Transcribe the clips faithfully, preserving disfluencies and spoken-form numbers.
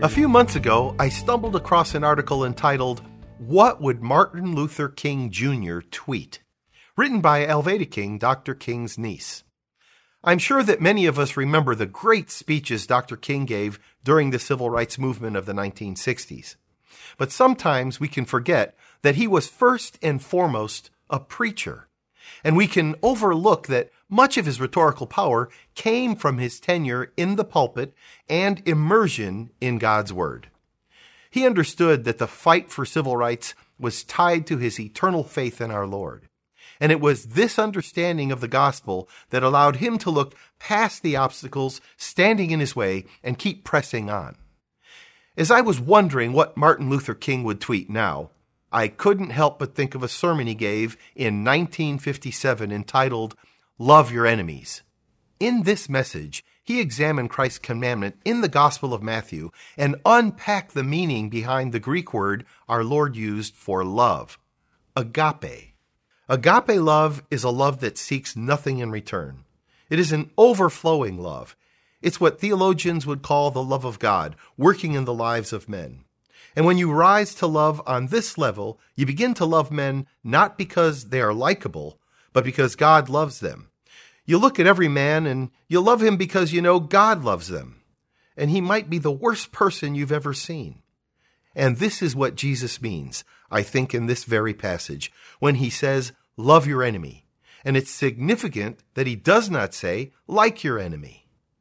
A few months ago, I stumbled across an article entitled, "What Would Martin Luther King Junior Tweet?" written by Alveda King, Doctor King's niece. I'm sure that many of us remember the great speeches Doctor King gave during the civil rights movement of the nineteen sixties. But sometimes we can forget that he was first and foremost a preacher. And we can overlook that much of his rhetorical power came from his tenure in the pulpit and immersion in God's Word. He understood that the fight for civil rights was tied to his eternal faith in our Lord. And it was this understanding of the gospel that allowed him to look past the obstacles standing in his way and keep pressing on. As I was wondering what Martin Luther King would tweet now, I couldn't help but think of a sermon he gave in nineteen fifty-seven entitled, "Love Your Enemies." In this message, he examined Christ's commandment in the Gospel of Matthew and unpacked the meaning behind the Greek word our Lord used for love, agape. Agape love is a love that seeks nothing in return. It is an overflowing love. It's what theologians would call the love of God, working in the lives of men. And when you rise to love on this level, you begin to love men not because they are likable, but because God loves them. You look at every man and you love him because you know God loves them. And he might be the worst person you've ever seen. And this is what Jesus means, I think, in this very passage, when he says, "Love your enemy." And it's significant that he does not say, "like your enemy."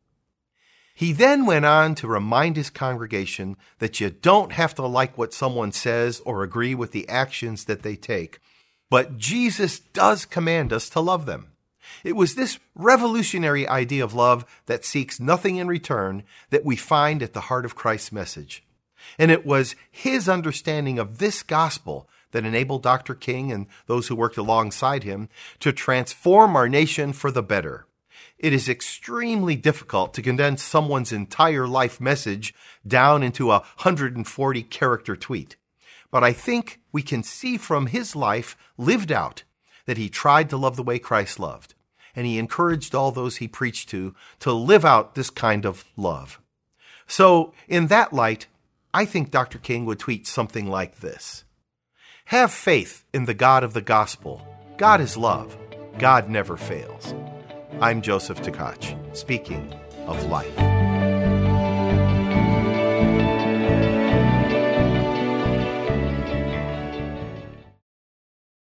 He then went on to remind his congregation that you don't have to like what someone says or agree with the actions that they take, but Jesus does command us to love them. It was this revolutionary idea of love that seeks nothing in return that we find at the heart of Christ's message. And it was his understanding of this gospel that enabled Doctor King and those who worked alongside him to transform our nation for the better. It is extremely difficult to condense someone's entire life message down into a one hundred forty character tweet. But I think we can see from his life lived out that he tried to love the way Christ loved. And he encouraged all those he preached to to live out this kind of love. So in that light, I think Doctor King would tweet something like this: "Have faith in the God of the gospel. God is love. God never fails." I'm Joseph Tkach, speaking of life.